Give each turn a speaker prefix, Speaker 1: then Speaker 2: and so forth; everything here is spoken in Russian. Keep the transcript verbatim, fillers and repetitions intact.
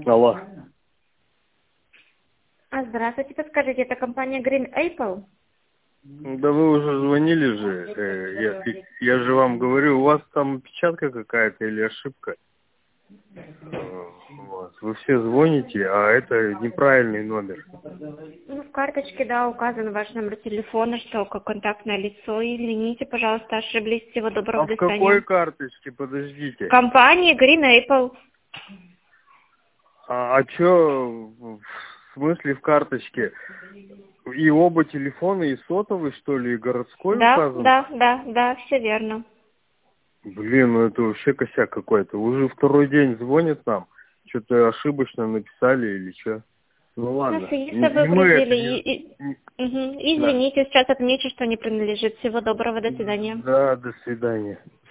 Speaker 1: Алло.
Speaker 2: А, здравствуйте, подскажите, это компания Green Apple?
Speaker 1: Да вы уже звонили же. Э, Я, я же вам говорю, у вас там печатка какая-то или ошибка. Э, Вот. Вы все звоните, а это неправильный номер.
Speaker 2: Ну, в карточке, да, указан ваш номер телефона, что как контактное лицо. Извините, пожалуйста, ошиблись. Всего доброго,
Speaker 1: А
Speaker 2: до
Speaker 1: в какой
Speaker 2: свидания.
Speaker 1: карточке? Подождите.
Speaker 2: Компания Green Apple.
Speaker 1: А, а чё, в смысле в карточке? И оба телефона, и сотовый, что ли, и городской
Speaker 2: Да,
Speaker 1: указан?
Speaker 2: да, да, да, все верно.
Speaker 1: Блин, ну это вообще косяк какой-то. Уже второй день звонят нам. Что-то ошибочно написали или что? Ну
Speaker 2: Нас
Speaker 1: ладно.
Speaker 2: и с
Speaker 1: Не,
Speaker 2: собой
Speaker 1: не мы это
Speaker 2: грузили.
Speaker 1: не...
Speaker 2: И, и-
Speaker 1: не-
Speaker 2: Мгм.
Speaker 1: Да.
Speaker 2: Извините, сейчас отмечу, что не принадлежит. Всего доброго, до свидания.
Speaker 1: Да, до свидания.